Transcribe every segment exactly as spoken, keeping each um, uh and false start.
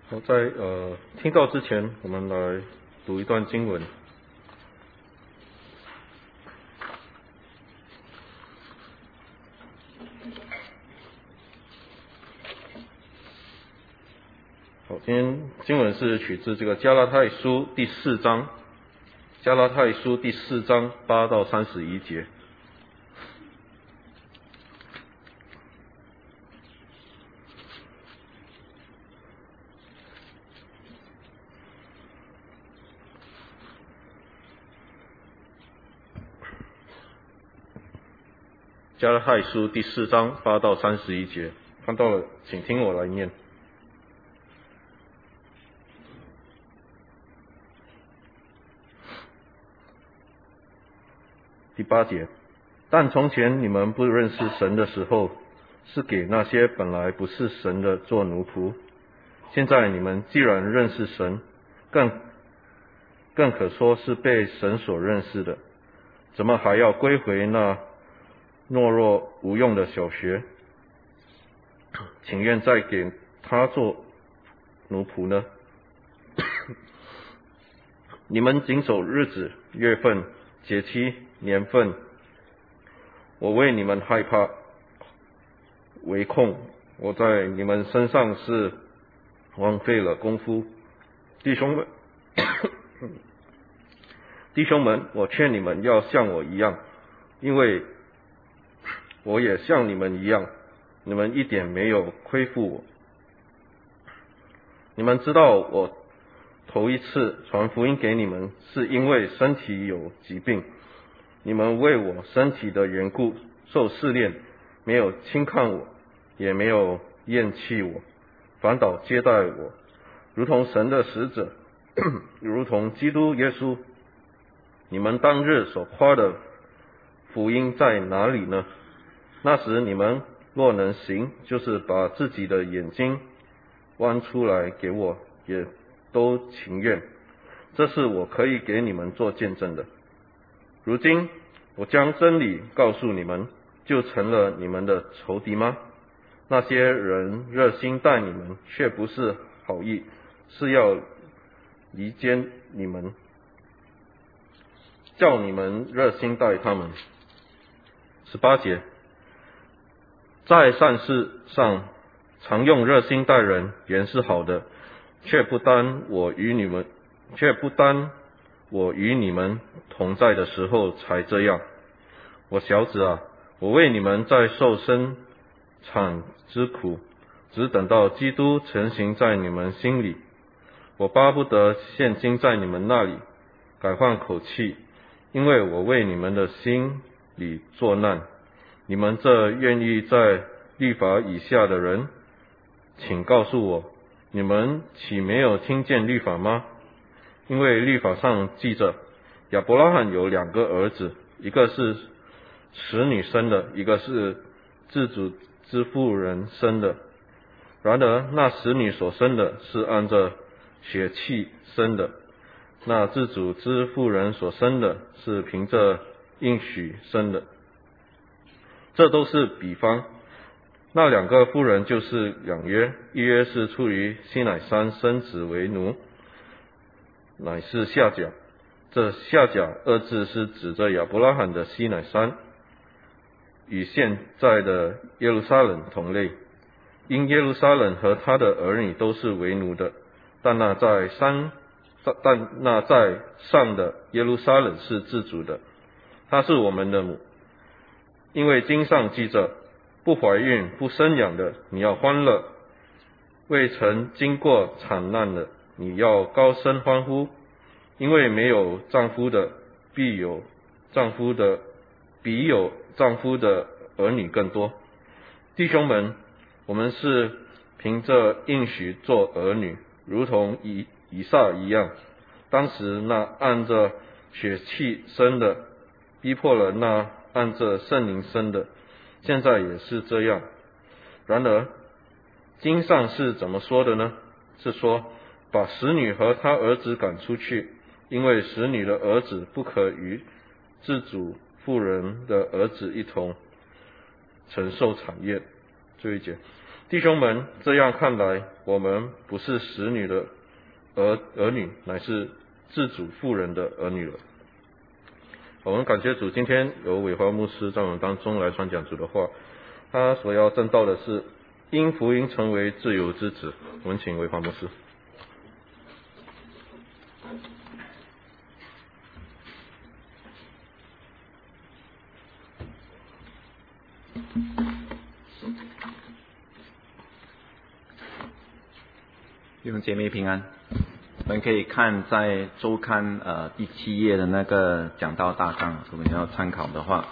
好，在呃听到之前，我们来读一段经文。好，今天经文是取自这个加拉太书第四章，加拉太书第四章八到三十一节。加拉太书第四章八到三十一节，看到了，请听我来念。第八节，但从前你们不认识神的时候，是给那些本来不是神的做奴仆；现在你们既然认识神，更更可说是被神所认识的，怎么还要归回那懦弱无用的小学，情愿再给他做奴仆呢？你们谨守日子、月份、节期、年份，我为你们害怕为空，我在你们身上是枉费了功夫。弟兄们，弟兄们，我劝你们要像我一样，因为我也像你们一样，你们一点没有亏负我。你们知道我头一次传福音给你们，是因为身体有疾病，你们为我身体的缘故受试炼，没有轻看我，也没有厌弃我，反倒接待我，如同神的使者，如同基督耶稣。你们当日所夸的福音在哪里呢？那时你们若能行，就是把自己的眼睛弯出来给我，也都情愿。这是我可以给你们做见证的。如今我将真理告诉你们，就成了你们的仇敌吗？那些人热心待你们，却不是好意，是要离间你们，叫你们热心待他们。十八节，在善事上常用热心待人，原是好的，却不单我与你们，却不单我与你们同在的时候才这样。我小子啊，我为你们在受生产之苦，只等到基督成行在你们心里。我巴不得现今在你们那里改换口气，因为我为你们的心里作难。你们这愿意在律法以下的人，请告诉我，你们岂没有听见律法吗？因为律法上记着，亚伯拉罕有两个儿子，一个是使女生的，一个是自主之妇人生的。然而那使女所生的是按着血气生的，那自主之妇人所生的是凭着应许生的。这都是比方。那两个妇人就是两约，一约是出于西乃山生子为奴，乃是夏甲。这夏甲二字是指着亚伯拉罕的西乃山，与现在的耶路撒冷同类。因耶路撒冷和他的儿女都是为奴的，但那在山，但那在上的耶路撒冷是自主的，他是我们的母。因为经上记着，不怀孕不生养的，你要欢乐；未曾经过惨难的，你要高声欢呼。因为没有丈夫的，必有丈夫的，比有丈夫的儿女更多。弟兄们，我们是凭着应许做儿女，如同以以撒一样。当时那按着血气生的，逼迫了那按着圣灵生的，现在也是这样。然而经上是怎么说的呢？是说，把使女和她儿子赶出去，因为使女的儿子不可与自主妇人的儿子一同承受产业。这一节， 弟兄们，这样看来，我们不是使女的儿儿女，乃是自主妇人的儿女了。我们感谢主，今天有伟华牧师在我们当中来传讲主的话，他所要证道的是因福音成为自由之子。我们请伟华牧师。 弟兄姐妹平安。我们可以看在周刊呃第七页的那个讲道大纲，我们要参考的话，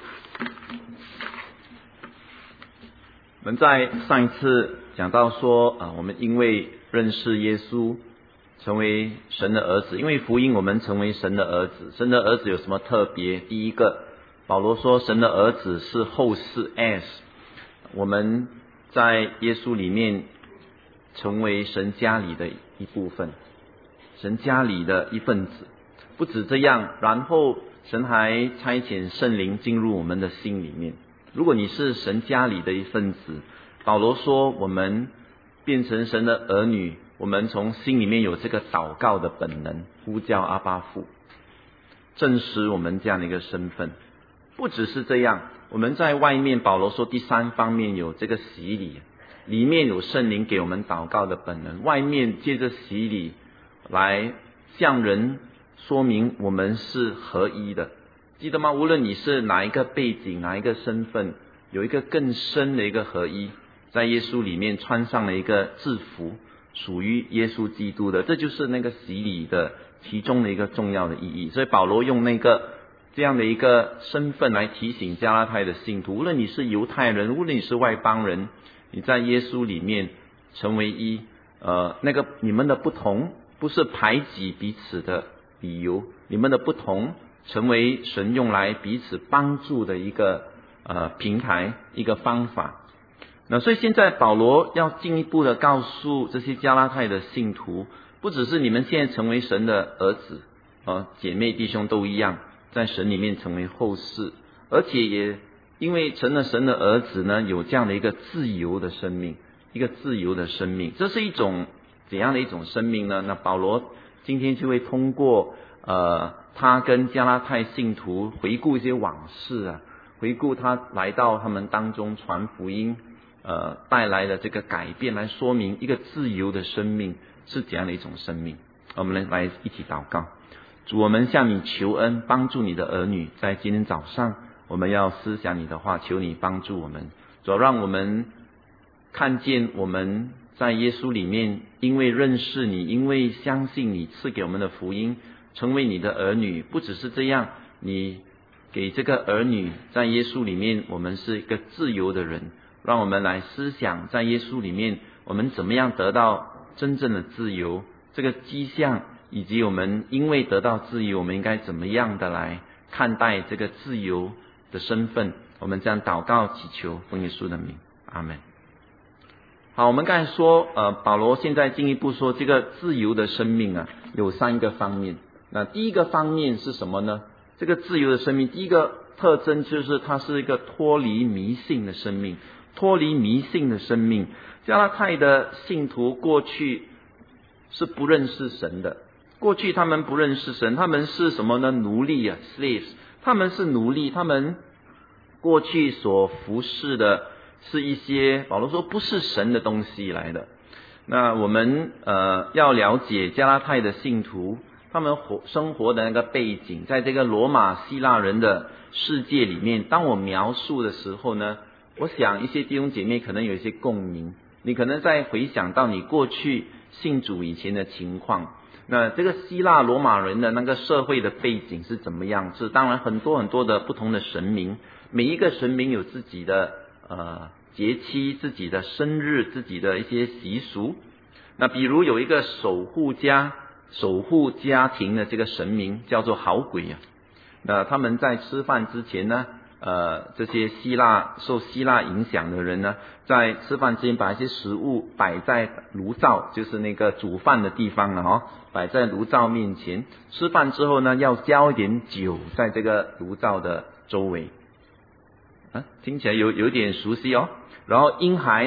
我们在上一次讲到说啊、呃，我们因为认识耶稣，成为神的儿子，因为福音我们成为神的儿子。神的儿子有什么特别？第一个，保罗说神的儿子是后世 as， 我们在耶稣里面成为神家里的一部分，神家里的一份子。不止这样，然后神还差遣圣灵进入我们的心里面。如果你是神家里的一份子，保罗说我们变成神的儿女，我们从心里面有这个祷告的本能，呼叫阿爸父，证实我们这样的一个身份。不只是这样，我们在外面，保罗说第三方面有这个洗礼，里面有圣灵给我们祷告的本能，外面借着洗礼来向人说明我们是合一的。记得吗？无论你是哪一个背景，哪一个身份，有一个更深的一个合一，在耶稣里面穿上了一个制服，属于耶稣基督的，这就是那个洗礼的其中的一个重要的意义。所以保罗用那个这样的一个身份来提醒加拉太的信徒，无论你是犹太人，无论你是外邦人，你在耶稣里面成为一，呃，那个你们的不同不是排挤彼此的理由，你们的不同成为神用来彼此帮助的一个呃平台，一个方法。那所以现在保罗要进一步的告诉这些加拉太的信徒，不只是你们现在成为神的儿子，呃姐妹弟兄都一样，在神里面成为后世，而且也因为成了神的儿子呢，有这样的一个自由的生命，一个自由的生命。这是一种怎样的一种生命呢？那保罗今天就会通过呃他跟加拉太信徒回顾一些往事啊，回顾他来到他们当中传福音呃带来的这个改变，来说明一个自由的生命是怎样的一种生命。我们来一起祷告。主，我们向你求恩，帮助你的儿女，在今天早上我们要思想你的话，求你帮助我们。主，让我们看见我们在耶稣里面，因为认识你，因为相信你赐给我们的福音，成为你的儿女。不只是这样，你给这个儿女在耶稣里面，我们是一个自由的人。让我们来思想在耶稣里面我们怎么样得到真正的自由，这个迹象，以及我们因为得到自由，我们应该怎么样的来看待这个自由的身份。我们这样祷告祈求，奉耶稣的名，阿们。好，我们刚才说呃，保罗现在进一步说这个自由的生命啊，有三个方面。那第一个方面是什么呢？这个自由的生命第一个特征就是它是一个脱离迷信的生命，脱离迷信的生命。加拉太的信徒过去是不认识神的，过去他们不认识神，他们是什么呢？奴隶啊 slaves， 他们是奴隶，他们过去所服侍的是一些保罗说不是神的东西来的。那我们呃要了解加拉太的信徒他们活生活的那个背景，在这个罗马希腊人的世界里面，当我描述的时候呢，我想一些弟兄姐妹可能有一些共鸣，你可能在回想到你过去信主以前的情况。那这个希腊罗马人的那个社会的背景是怎么样？是当然很多很多的不同的神明，每一个神明有自己的呃节期、自己的生日、自己的一些习俗。那比如有一个守护家守护家庭的这个神明叫做好鬼啊。那他们在吃饭之前呢，呃，这些希腊受希腊影响的人呢，在吃饭之前把一些食物摆在炉灶，就是那个煮饭的地方了哦，摆在炉灶面前。吃饭之后呢，要浇一点酒在这个炉灶的周围。啊，听起来有有点熟悉哦。然后婴孩呢，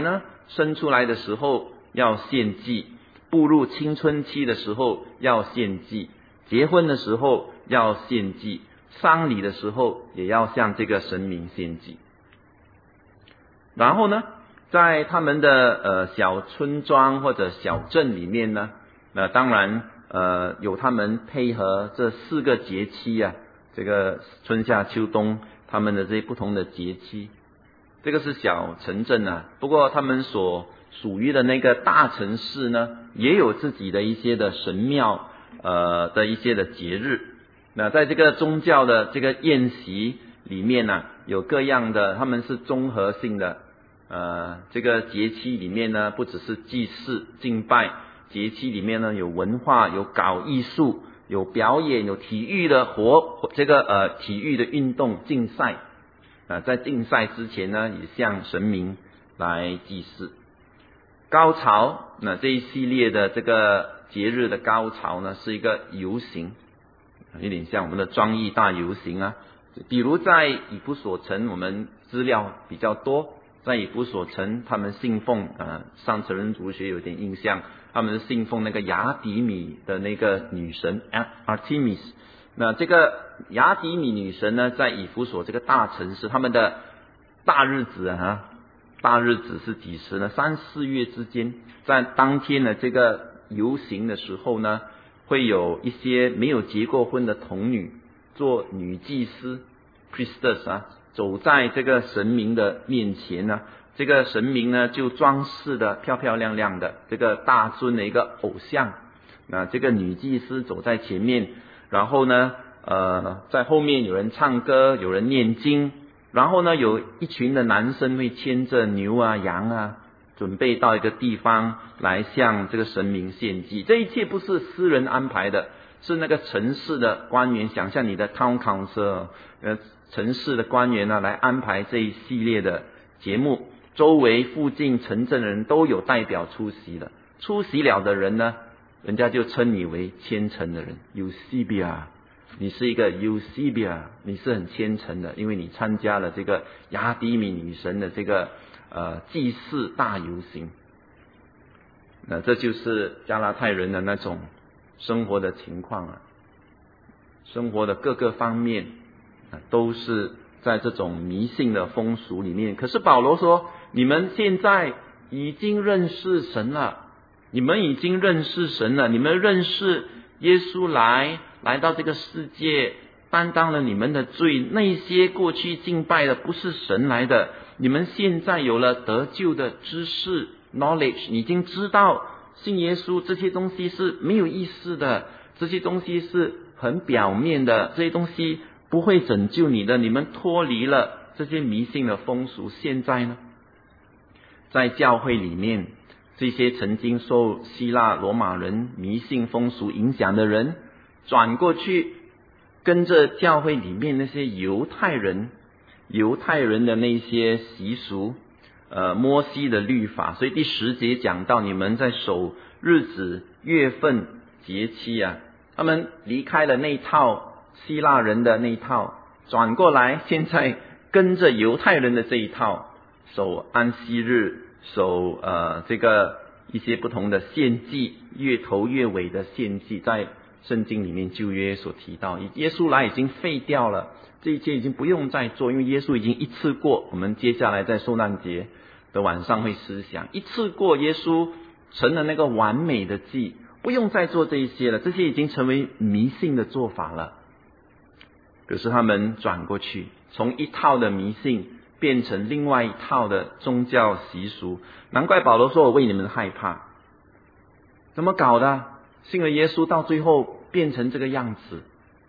生出来的时候要献祭，步入青春期的时候要献祭，结婚的时候要献祭，丧礼的时候也要向这个神明献祭。然后呢，在他们的呃小村庄或者小镇里面呢，那当然呃有他们配合这四个节气啊，这个春夏秋冬他们的这些不同的节气。这个是小城镇啊，不过他们所属于的那个大城市呢，也有自己的一些的神庙，呃的一些的节日。那在这个宗教的这个宴席里面呢、啊，有各样的，他们是综合性的。呃，这个节期里面呢，不只是祭祀敬拜，节期里面呢有文化，有搞艺术，有表演，有体育的活，这个呃体育的运动竞赛。啊，在竞赛之前呢，也向神明来祭祀。高潮，那这一系列的这个节日的高潮呢，是一个游行，有点像我们的庄艺大游行啊。比如在以弗所城，我们资料比较多，在以弗所城，他们信奉呃，上次人族学有点印象，他们是信奉那个雅典米的那个女神 Artemis。那这个雅典米女神呢，在以弗所这个大城市，他们的大日子啊，大日子是几时呢？三四月之间，在当天的这个游行的时候呢，会有一些没有结过婚的童女做女祭司 priestess 啊，走在这个神明的面前呢，这个神明呢就装饰的漂漂亮亮的，这个大尊的一个偶像。那这个女祭司走在前面。然后呢，呃，在后面有人唱歌，有人念经，然后呢，有一群的男生会牵着牛啊、羊啊，准备到一个地方来向这个神明献祭。这一切不是私人安排的，是那个城市的官员，想象你的 town council， 呃，城市的官员呢来安排这一系列的节目。周围附近城镇的人都有代表出席的，出席了的人呢，人家就称你为虔诚的人 Eusebia， 你是一个 Eusebia， 你是很虔诚的，因为你参加了这个雅典米女神的这个呃祭祀大游行。那这就是加拉太人的那种生活的情况啊，生活的各个方面、啊、都是在这种迷信的风俗里面。可是保罗说，你们现在已经认识神了。你们已经认识神了，你们认识耶稣来来到这个世界，担当了你们的罪。那些过去敬拜的不是神来的，你们现在有了得救的知识 knowledge， 你已经知道信耶稣这些东西是没有意思的，这些东西是很表面的，这些东西不会拯救你的。你们脱离了这些迷信的风俗，现在呢，在教会里面，这些曾经受希腊罗马人迷信风俗影响的人，转过去跟着教会里面那些犹太人犹太人的那些习俗，呃，摩西的律法。所以第十节讲到，你们在守日子、月份、节期啊，他们离开了那一套希腊人的那一套，转过来现在跟着犹太人的这一套，守安息日，守呃这个一些不同的献祭，月头月尾的献祭，在圣经里面旧约所提到，耶稣来已经废掉了，这一切已经不用再做，因为耶稣已经一次过。我们接下来在受难节的晚上会思想，一次过耶稣成了那个完美的祭，不用再做这一些了，这些已经成为迷信的做法了。可是他们转过去，从一套的迷信变成另外一套的宗教习俗。难怪保罗说，我为你们害怕。怎么搞的？信了耶稣到最后变成这个样子。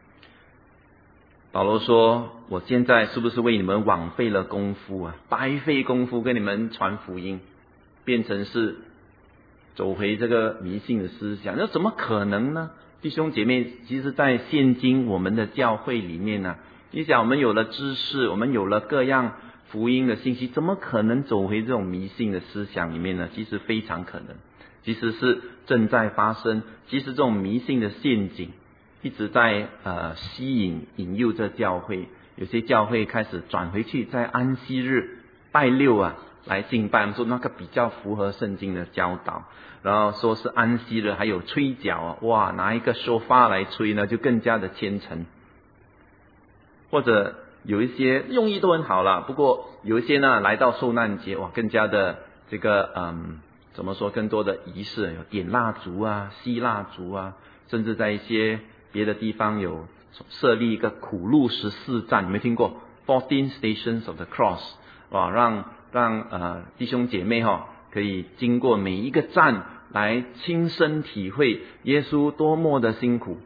保罗说，我现在是不是为你们枉费了功夫啊？白费功夫跟你们传福音，变成是走回这个迷信的思想，那怎么可能呢？弟兄姐妹，其实在现今我们的教会里面呢、啊，你想我们有了知识，我们有了各样福音的信息，怎么可能走回这种迷信的思想里面呢？其实非常可能，其实是正在发生。其实这种迷信的陷阱一直在呃吸引引诱着教会，有些教会开始转回去，在安息日拜六啊， 来敬拜，说那个比较符合圣经的教导。然后说是安息日还有吹角啊，哇，拿一个说法来吹呢，就更加的虔诚。或者有一些用意都很好啦，不过有一些呢来到受难节，哇，更加的这个嗯，怎么说，更多的仪式，有点蜡烛啊、吸蜡烛啊，甚至在一些别的地方有设立一个苦路十四站，有没有听过 ？Fourteen Stations of the Cross， 哇，让让呃弟兄姐妹哈、哦、可以经过每一个站来亲身体会耶稣多么的辛苦。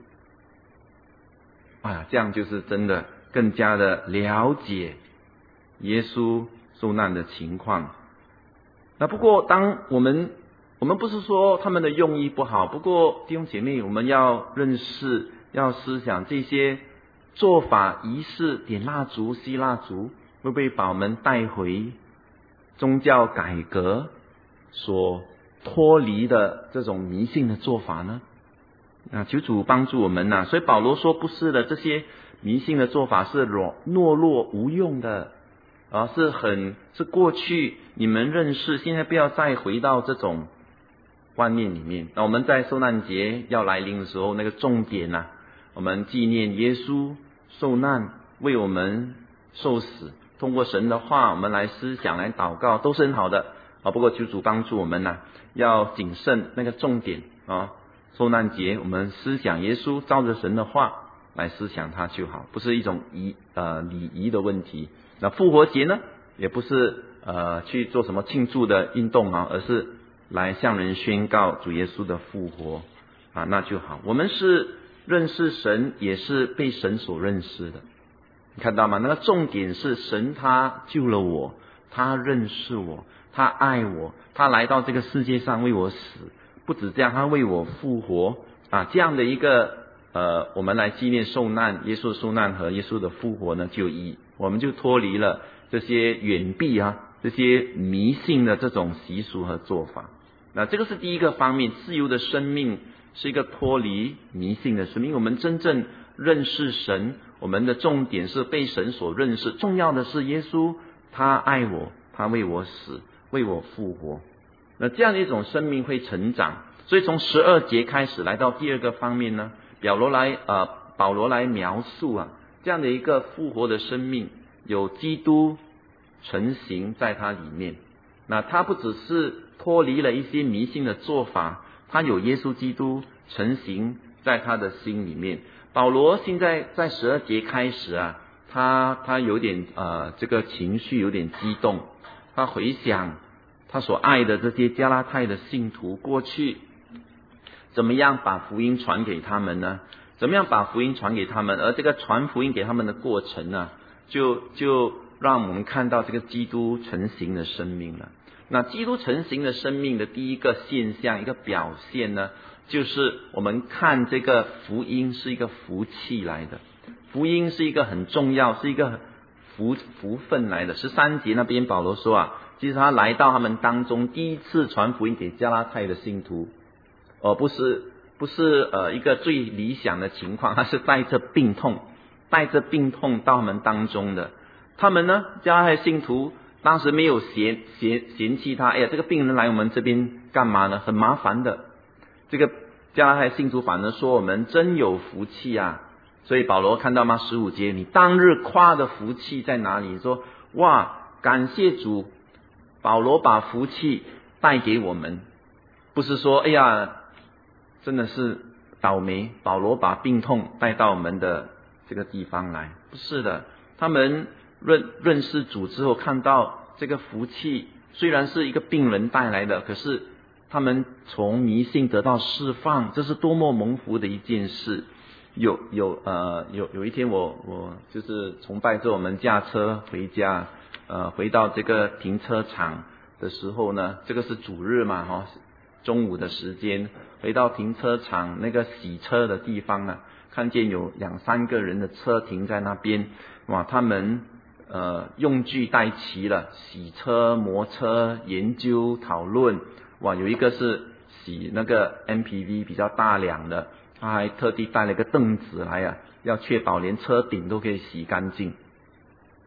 啊，这样就是真的更加的了解耶稣受难的情况。那不过当我们我们不是说他们的用意不好，不过弟兄姐妹，我们要认识要思想这些做法仪式，点蜡烛吸蜡烛，会不会把我们带回宗教改革所脱离的这种迷信的做法呢？啊，求主帮助我们呐、啊！所以保罗说不是的，这些迷信的做法是懦懦弱无用的啊，是很是过去你们认识，现在不要再回到这种观念里面。那我们在受难节要来临的时候，那个重点呐、啊，我们纪念耶稣受难，为我们受死，通过神的话，我们来思想来祷告，都是很好的啊。不过求主帮助我们呐、啊，要谨慎那个重点啊。受难节，我们思想耶稣，照着神的话来思想他就好，不是一种仪呃礼仪的问题。那复活节呢，也不是呃去做什么庆祝的运动啊，而是来向人宣告主耶稣的复活啊，那就好。我们是认识神，也是被神所认识的，你看到吗？那个重点是神他救了我，他认识我，他爱我，他来到这个世界上为我死。不止这样，他为我复活啊！这样的一个呃，我们来纪念受难，耶稣受难和耶稣的复活呢，就一我们就脱离了这些远避啊，这些迷信的这种习俗和做法。那这个是第一个方面，自由的生命是一个脱离迷信的生命。我们真正认识神，我们的重点是被神所认识。重要的是耶稣，他爱我，他为我死，为我复活。那这样的一种生命会成长，所以从十二节开始来到第二个方面呢，保罗来呃保罗来描述啊这样的一个复活的生命，有基督成型在他里面。那他不只是脱离了一些迷信的做法，他有耶稣基督成型在他的心里面。保罗现在在十二节开始啊，他他有点呃这个情绪有点激动，他回想他所爱的这些加拉太的信徒，过去怎么样把福音传给他们呢？怎么样把福音传给他们？而这个传福音给他们的过程呢，就就让我们看到这个基督成型的生命了。那基督成型的生命的第一个现象，一个表现呢，就是我们看这个福音是一个福气来的，福音是一个很重要，是一个福福分来的。十三节那边保罗说啊，其实他来到他们当中，第一次传福音给加拉太的信徒，而不是不是呃一个最理想的情况，他是带着病痛，带着病痛到他们当中的。他们呢，加拉太信徒当时没有嫌嫌嫌弃他，哎呀，这个病人来我们这边干嘛呢？很麻烦的。这个加拉太信徒反而说我们真有福气啊。所以保罗看到吗？十五节，你当日夸的福气在哪里？说哇，感谢主。保罗把福气带给我们，不是说哎呀真的是倒霉，保罗把病痛带到我们的这个地方来，不是的。他们认认识主之后，看到这个福气虽然是一个病人带来的，可是他们从迷信得到释放，这是多么蒙福的一件事。有有呃有有一天我我就是崇拜之后，我们驾车回家，呃回到这个停车场的时候呢，这个是主日嘛哈，中午的时间回到停车场那个洗车的地方啊，看见有两三个人的车停在那边，哇，他们呃用具带齐了，洗车、磨车、研究、讨论，哇，有一个是洗那个 M P V 比较大辆的。他还特地带了一个凳子来啊，要确保连车顶都可以洗干净。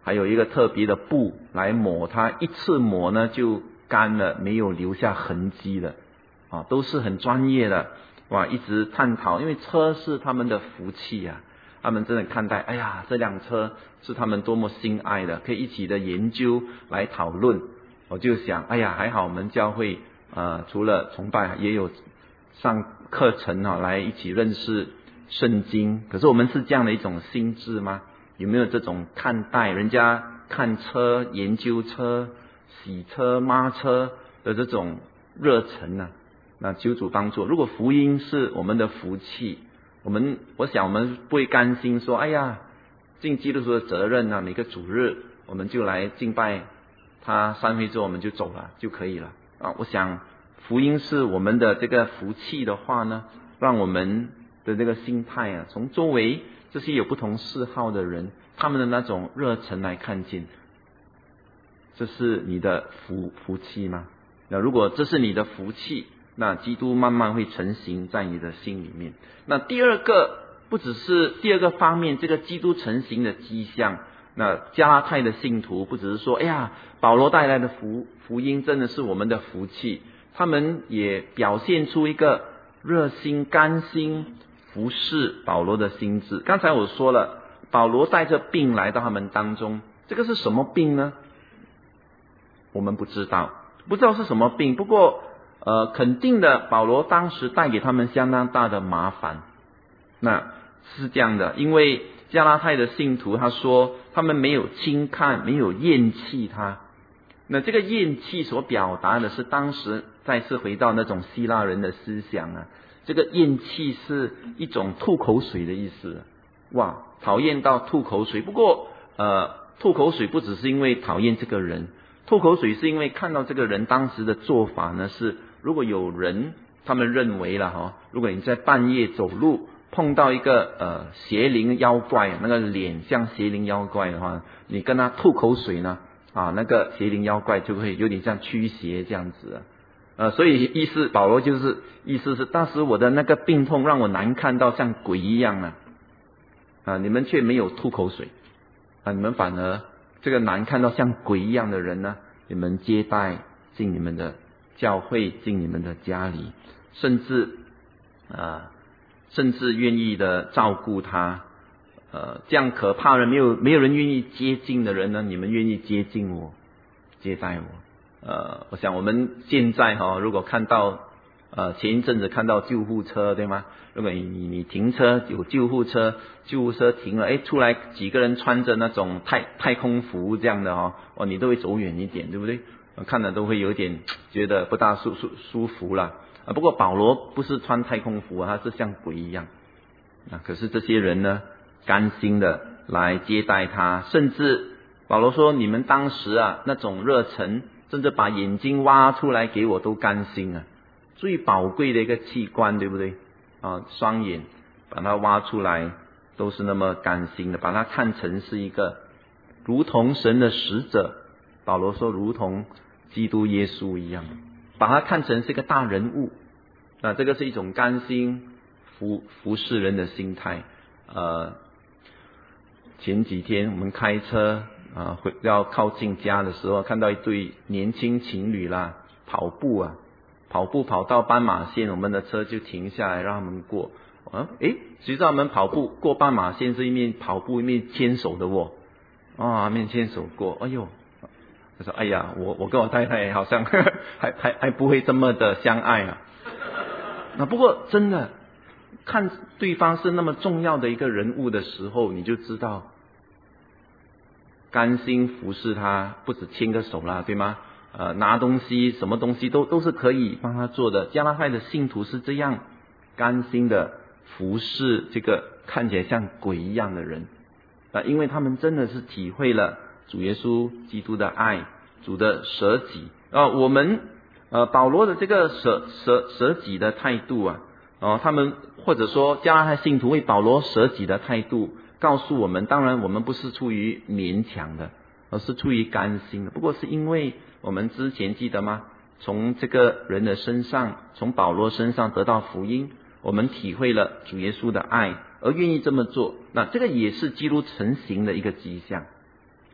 还有一个特别的布来抹它，一次抹呢就干了，没有留下痕迹的啊，都是很专业的哇，一直探讨，因为车是他们的福气啊，他们真的看待，哎呀，这辆车是他们多么心爱的，可以一起的研究来讨论。我就想，哎呀，还好我们教会呃除了崇拜也有上课程啊，来一起认识圣经。可是我们是这样的一种心智吗？有没有这种看待人家看车、研究车、洗车、抹车的这种热忱呢？那求主帮助。如果福音是我们的福气，我们我想我们不会甘心说，哎呀，尽基督徒的责任啊，每个主日我们就来敬拜他，散会之后我们就走了就可以了啊。我想福音是我们的这个福气的话呢，让我们的这个心态啊，从周围这些有不同嗜好的人，他们的那种热忱来看见，这是你的福福气吗？那如果这是你的福气，那基督慢慢会成型在你的心里面。那第二个，不只是第二个方面，这个基督成型的迹象。那加拉太的信徒不只是说，哎呀，保罗带来的福福音真的是我们的福气，他们也表现出一个热心甘心服侍保罗的心智。刚才我说了，保罗带着病来到他们当中，这个是什么病呢？我们不知道，不知道是什么病。不过呃，肯定的，保罗当时带给他们相当大的麻烦。那是这样的，因为加拉太的信徒他说他们没有轻看，没有厌弃他。那这个厌弃所表达的是当时再次回到那种希腊人的思想啊，这个厌弃是一种吐口水的意思。哇，讨厌到吐口水。不过呃，吐口水不只是因为讨厌这个人，吐口水是因为看到这个人当时的做法呢，是如果有人他们认为了哈，如果你在半夜走路碰到一个呃邪灵妖怪，那个脸像邪灵妖怪的话，你跟他吐口水呢啊，那个邪灵妖怪就会有点像驱邪这样子啊。呃，所以意思保罗就是意思是，当时我的那个病痛让我难看到像鬼一样啊，啊，你们却没有吐口水啊，你们反而这个难看到像鬼一样的人呢，你们接待进你们的教会，进你们的家里，甚至啊。甚至愿意的照顾他，呃，这样可怕的人没有没有人愿意接近的人呢，你们愿意接近我，接待我。呃，我想我们现在哈、哦，如果看到呃前一阵子看到救护车，对吗？如果你你你停车有救护车，救护车停了，哎，出来几个人穿着那种太太空服这样的哦，哦，你都会走远一点，对不对？看了都会有点觉得不大舒舒舒服啦。啊，不过保罗不是穿太空服啊，他是像鬼一样啊。可是这些人呢，甘心的来接待他，甚至保罗说，你们当时啊那种热忱，甚至把眼睛挖出来给我都甘心啊。最宝贵的一个器官，对不对啊？双眼把它挖出来，都是那么甘心的，把它看成是一个如同神的使者。保罗说，如同基督耶稣一样。把它看成是一个大人物，那这个是一种甘心服服侍人的心态。呃，前几天我们开车啊，回要靠近家的时候，看到一对年轻情侣啦，跑步啊，跑步跑到斑马线，我们的车就停下来让他们过。啊，诶，谁知道我们跑步过斑马线是一面跑步一面牵手的哦，啊，一面牵手过，哎呦。他说：“哎呀，我我跟我太太好像呵呵还还还不会这么的相爱啊。”那不过真的看对方是那么重要的一个人物的时候，你就知道甘心服侍他，不止牵个手啦，对吗？呃，拿东西什么东西都都是可以帮他做的。加拉太的信徒是这样甘心的服侍这个看起来像鬼一样的人啊，因为他们真的是体会了主耶稣基督的爱，主的舍己啊，我们呃保罗的这个舍舍舍己的态度啊，哦，他们或者说加拉太信徒为保罗舍己的态度，告诉我们，当然我们不是出于勉强的，而是出于甘心的。不过是因为我们之前记得吗？从这个人的身上，从保罗身上得到福音，我们体会了主耶稣的爱，而愿意这么做。那这个也是基督成型的一个迹象。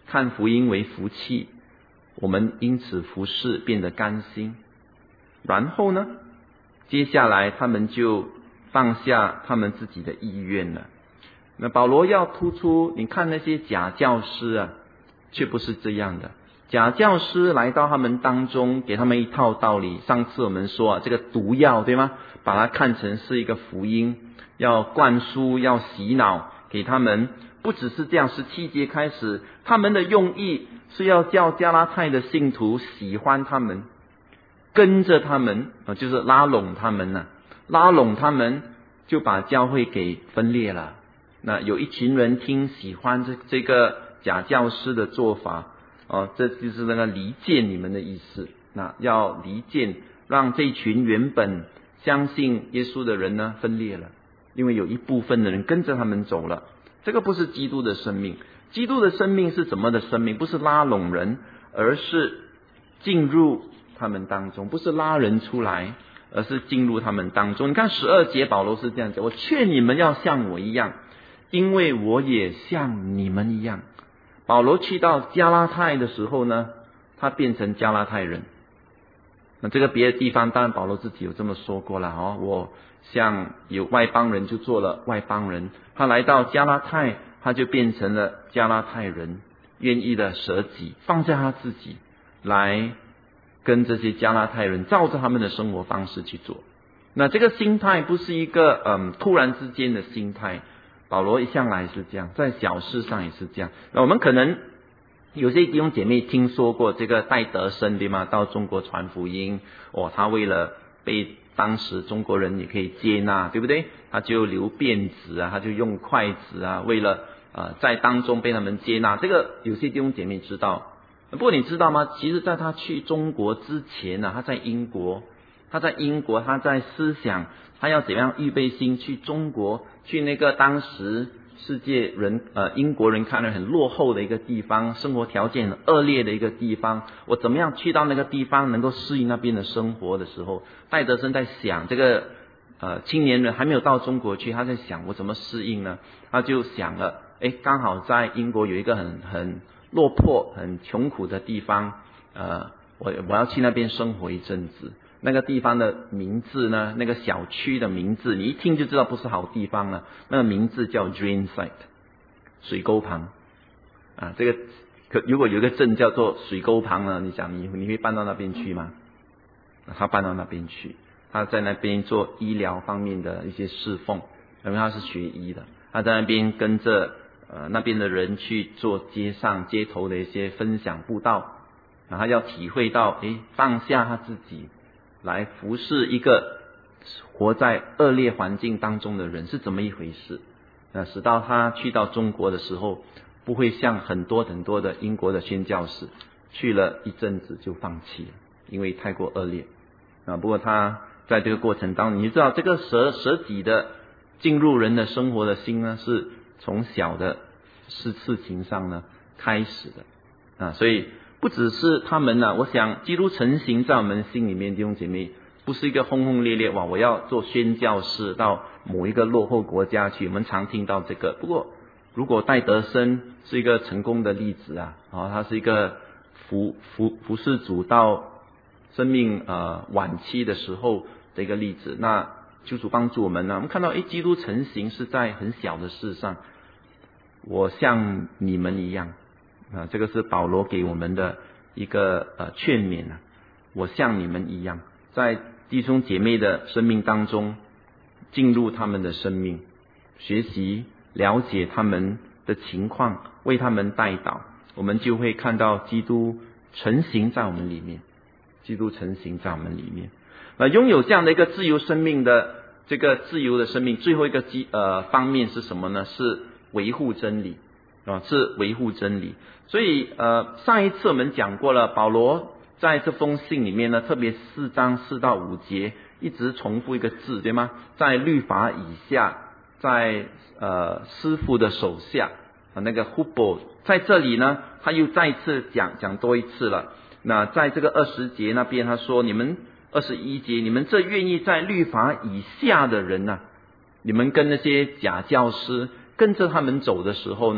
看福音为福气，我们因此服侍变得甘心。然后呢，接下来他们就放下他们自己的意愿了。那保罗要突出，你看那些假教师啊，却不是这样的。假教师来到他们当中，给他们一套道理。上次我们说啊，这个毒药对吗？把它看成是一个福音，要灌输，要洗脑给他们。不只是这样，十七节开始，他们的用意是要叫加拉太的信徒喜欢他们，跟着他们，就是拉拢他们呢、啊，拉拢他们就把教会给分裂了。那有一群人听喜欢这这个假教师的做法，哦，这就是那个离间你们的意思。那要离间，让这群原本相信耶稣的人呢分裂了，因为有一部分的人跟着他们走了。这个不是基督的生命。基督的生命是怎么的生命？不是拉拢人，而是进入他们当中，不是拉人出来，而是进入他们当中。你看十二节保罗是这样讲，我劝你们要像我一样，因为我也像你们一样。保罗去到加拉太的时候呢，他变成加拉太人。那这个别的地方当然保罗自己有这么说过了哦，我像有外邦人就做了外邦人。他来到加拉太，他就变成了加拉太人，愿意的舍己，放下他自己，来跟这些加拉太人照着他们的生活方式去做。那这个心态不是一个嗯突然之间的心态，保罗一向来是这样，在小事上也是这样。那我们可能有些弟兄姐妹听说过这个戴德生对吗？到中国传福音，哦，他为了被当时中国人也可以接纳，对不对？他就留辫子啊，他就用筷子啊，为了呃在当中被他们接纳。这个有些弟兄姐妹知道。不过你知道吗？其实在他去中国之前呢、啊，他在英国，他在英国，他在思想，他要怎样预备心去中国，去那个当时世界人呃英国人看来很落后的一个地方，生活条件很恶劣的一个地方，我怎么样去到那个地方能够适应那边的生活的时候，戴德生在想，这个呃青年人还没有到中国去，他在想我怎么适应呢？他就想了，诶，刚好在英国有一个很很落魄很穷苦的地方，呃我我要去那边生活一阵子。那个地方的名字呢，那个小区的名字你一听就知道不是好地方了，那个名字叫 Drain-side， 水沟旁啊。这个可如果有一个镇叫做水沟旁呢，你想你你会搬到那边去吗？他搬到那边去，他在那边做医疗方面的一些侍奉，因为他是学医的，他在那边跟着呃那边的人去做街上街头的一些分享布道，然后要体会到诶放下他自己来服侍一个活在恶劣环境当中的人是怎么一回事。那使到他去到中国的时候，不会像很多很多的英国的宣教士去了一阵子就放弃了，因为太过恶劣啊。不过他在这个过程当中，你知道这个舍舍己的进入人的生活的心呢，是从小的事事情上呢开始的啊。所以不只是他们呢、啊，我想基督成型在我们心里面，弟兄姐妹，不是一个轰轰烈烈哇！我要做宣教士到某一个落后国家去，我们常听到这个。不过，如果戴德生是一个成功的例子啊，啊，他是一个服服服侍主到生命呃晚期的时候的一个例子，那求主帮助我们呢。我们看到，诶，基督成型是在很小的事上，我像你们一样。啊，这个是保罗给我们的一个呃劝勉啊！我像你们一样，在弟兄姐妹的生命当中进入他们的生命，学习了解他们的情况，为他们代祷，我们就会看到基督成型在我们里面，基督成型在我们里面。那拥有这样的一个自由生命的这个自由的生命，最后一个基呃方面是什么呢？是维护真理。啊，是维护真理。所以呃，上一次我们讲过了，保罗在这封信里面呢，特别四章四到五节一直重复一个字，对吗？在律法以下，在呃师傅的手下啊，那个 hubo 在这里呢，他又再次讲讲多一次了。那在这个二十节那边，他说你们二十一节，你们这愿意在律法以下的人呢、啊，你们跟那些假教师跟着他们走的时候呢，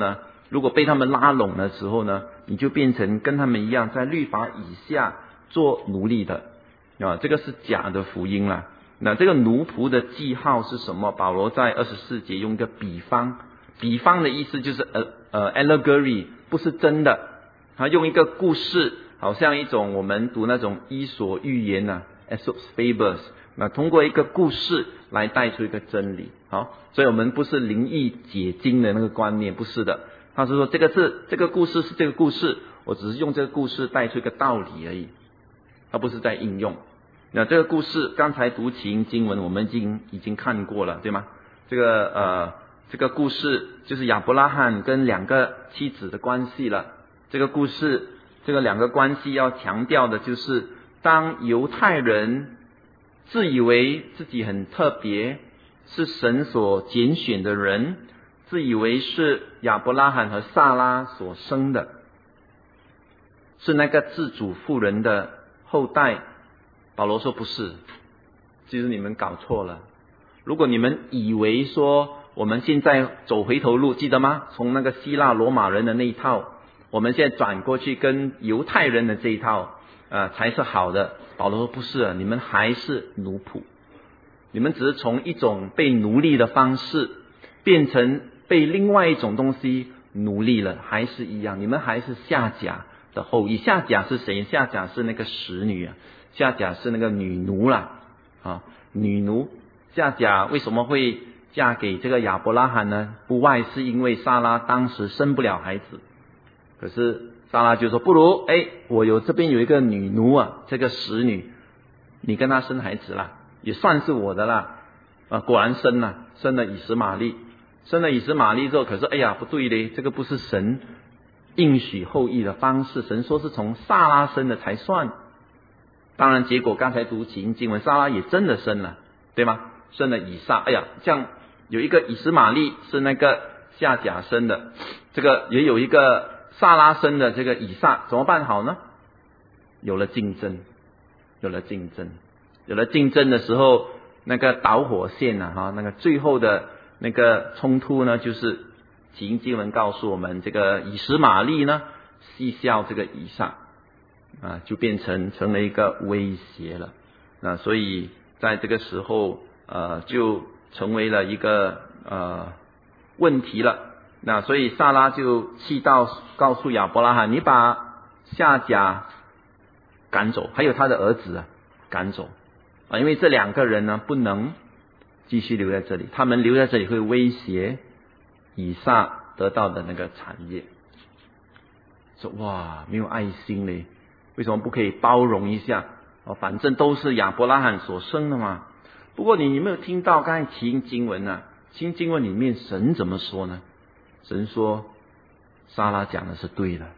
如果被他们拉拢的时候呢，你就变成跟他们一样在律法以下做奴隶的啊，这个是假的福音啦。那这个奴仆的记号是什么？保罗在二十四节用一个比方，比方的意思就是呃呃 allegory， 不是真的，他用一个故事，好像一种我们读那种伊索寓言啊 Aesop's Fables， 那通过一个故事来带出一个真理。好，所以我们不是灵异解经的那个观念，不是的。他是说这个是这个故事是这个故事，我只是用这个故事带出一个道理而已，而不是在应用。那这个故事刚才读起因经文我们已经已经看过了，对吗？这个呃这个故事就是亚伯拉罕跟两个妻子的关系了。这个故事这个两个关系要强调的就是，当犹太人自以为自己很特别，是神所拣选的人，自以为是亚伯拉罕和撒拉所生的，是那个自主妇人的后代。保罗说不是，其实你们搞错了。如果你们以为说我们现在走回头路，记得吗？从那个希腊罗马人的那一套，我们现在转过去跟犹太人的这一套呃才是好的。保罗说不是啊，你们还是奴仆，你们只是从一种被奴隶的方式变成被另外一种东西奴隶了，还是一样，你们还是夏甲的后裔。夏甲是谁？夏甲是那个使女啊，夏甲是那个女奴啦啊，女奴。夏甲为什么会嫁给这个亚伯拉罕呢？不外是因为撒拉当时生不了孩子，可是撒拉就说不如哎，我有这边有一个女奴啊，这个使女，你跟她生孩子啦，也算是我的啦啊，果然生了，生了以实玛利，生了以实玛利之后，可是哎呀不对嘞，这个不是神应许后裔的方式，神说是从撒拉生的才算。当然结果刚才读起经文，撒拉也真的生了，对吗？生了以撒，哎呀，这样有一个以实玛利是那个夏甲生的，这个也有一个撒拉生的这个以撒，怎么办好呢？有了竞争，有了竞争，有了竞争的时候，那个导火线啊，哈，那个最后的那个冲突呢，就是起因经文告诉我们，这个以实玛利呢戏笑这个以撒啊，就变成成了一个威胁了。那所以在这个时候呃，就成为了一个呃问题了。那所以撒拉就气到告诉亚伯拉罕，你把夏甲赶走，还有他的儿子啊赶走啊，因为这两个人呢不能继续留在这里，他们留在这里会威胁以撒得到的那个产业。说哇，没有爱心嘞，为什么不可以包容一下？哦，反正都是亚伯拉罕所生的嘛。不过你有没有听到刚才起因经文啊？起因经文里面神怎么说呢？神说撒拉讲的是对的，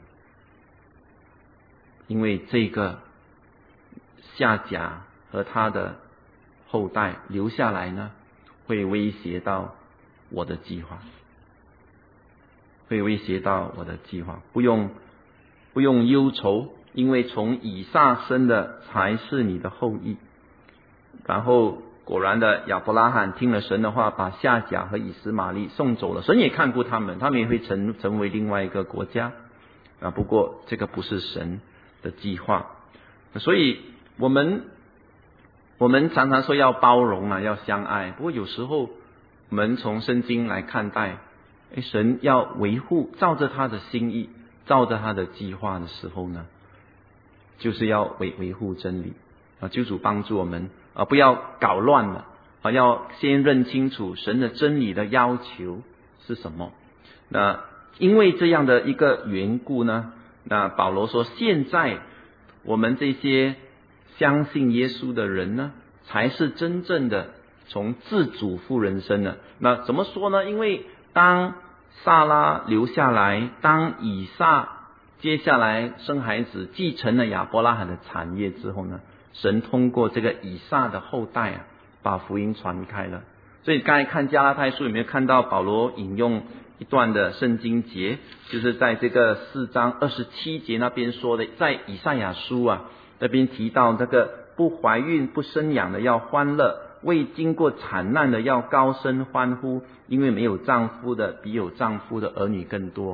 因为这个夏甲和他的后代留下来呢，会威胁到我的计划，会威胁到我的计划，不用不用忧愁，因为从以撒生的才是你的后裔。然后果然的，亚伯拉罕听了神的话，把夏甲和以实玛利送走了。神也看顾他们，他们也会成成为另外一个国家啊。不过这个不是神的计划，所以我们我们常常说要包容啊，要相爱。不过有时候我们从圣经来看待，哎，神要维护，照着他的心意，照着他的计划的时候呢，就是要维维护真理啊。救主帮助我们啊，不要搞乱了啊，要先认清楚神的真理的要求是什么。那因为这样的一个缘故呢，那保罗说，现在我们这些相信耶稣的人呢，才是真正的从自主妇人生的。那怎么说呢？因为当撒拉留下来，当以撒接下来生孩子，继承了亚伯拉罕的产业之后呢，神通过这个以撒的后代啊，把福音传开了。所以刚才看加拉太书有没有看到保罗引用一段的圣经节，就是在这个四章二十七节那边说的，在以赛亚书啊那边提到这个不怀孕不生养的要欢乐，未经过惨难的要高声欢呼，因为没有丈夫的比有丈夫的儿女更多。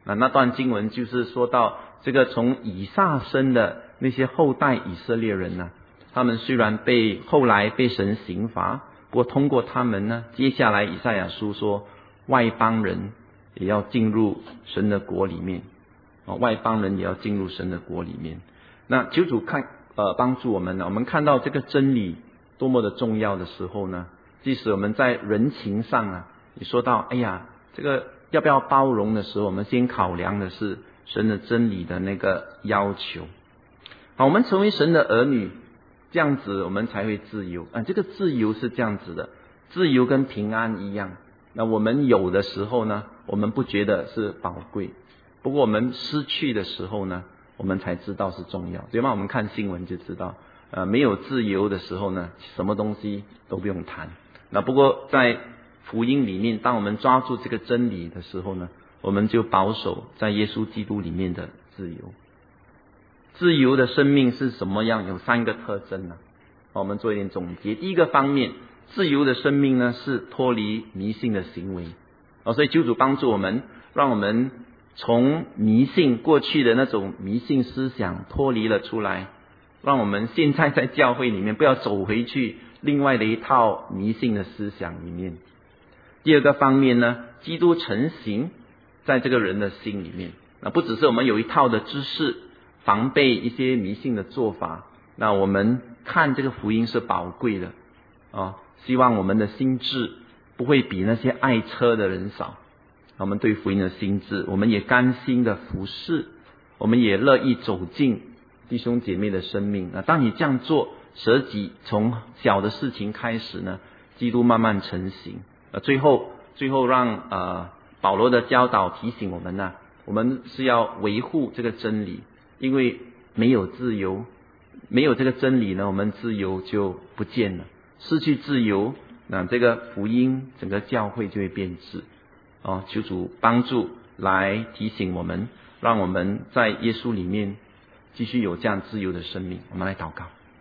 那那段经文就是说到这个从以撒生的那些后代以色列人呢，他们虽然被后来被神刑罚，不过通过他们呢，接下来以赛亚书说外邦人也要进入神的国里面，哦，外邦人也要进入神的国里面。那求主看呃帮助我们呢，我们看到这个真理多么的重要的时候呢，即使我们在人情上啊，你说到哎呀这个要不要包容的时候，我们先考量的是神的真理的那个要求。好，我们成为神的儿女，这样子我们才会自由啊。这个自由是这样子的，自由跟平安一样。那我们有的时候呢，我们不觉得是宝贵，不过我们失去的时候呢，我们才知道是重要。对吗？我们看新闻就知道，呃，没有自由的时候呢，什么东西都不用谈。那不过在福音里面，当我们抓住这个真理的时候呢，我们就保守在耶稣基督里面的自由。自由的生命是什么样？有三个特征呢？我们做一点总结。第一个方面，自由的生命呢是脱离迷信的行为。哦，所以救主帮助我们，让我们从迷信过去的那种迷信思想脱离了出来，让我们现在在教会里面不要走回去另外的一套迷信的思想里面。第二个方面呢，基督成形在这个人的心里面。那不只是我们有一套的知识防备一些迷信的做法，那我们看这个福音是宝贵的啊，希望我们的心智不会比那些爱车的人少。我们对福音的心智，我们也甘心的服侍，我们也乐意走进弟兄姐妹的生命。那当你这样做，舍己从小的事情开始呢，基督慢慢成型。呃，最后最后让呃保罗的教导提醒我们呢，我们是要维护这个真理，因为没有自由，没有这个真理呢，我们自由就不见了。失去自由，那这个福音整个教会就会变质。哦，求主帮助来提醒我们，让我们在耶稣里面继续有这样自由的生命。我们来祷告。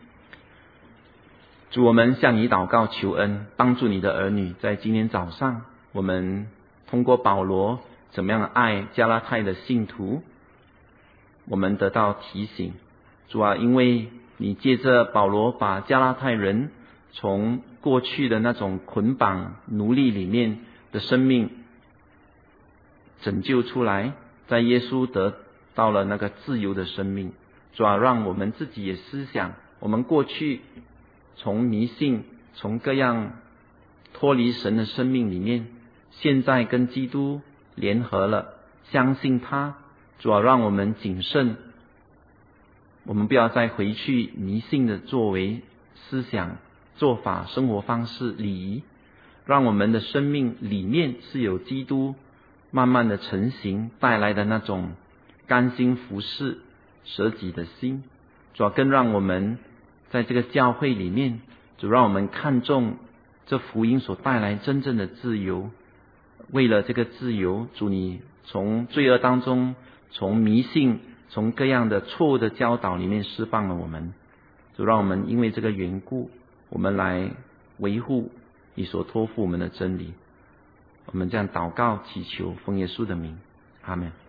主，我们向你祷告求恩，帮助你的儿女在今天早上，我们通过保罗怎么样爱加拉太的信徒，我们得到提醒。主啊，因为你借着保罗把加拉太人从过去的那种捆绑奴隶里面的生命拯救出来，在耶稣得到了那个自由的生命。主啊，让我们自己也思想，我们过去从迷信从各样脱离神的生命里面，现在跟基督联合了，相信他。主啊，让我们谨慎，我们不要再回去迷信的作为思想做法生活方式礼仪，让我们的生命里面是有基督慢慢的成型带来的那种甘心服侍舍己的心。主要更让我们在这个教会里面，主让我们看重这福音所带来真正的自由。为了这个自由，主你从罪恶当中，从迷信从各样的错误的教导里面释放了我们。主让我们因为这个缘故，我们来维护你所托付我们的真理。我们这样祷告祈求，奉耶稣的名，阿们。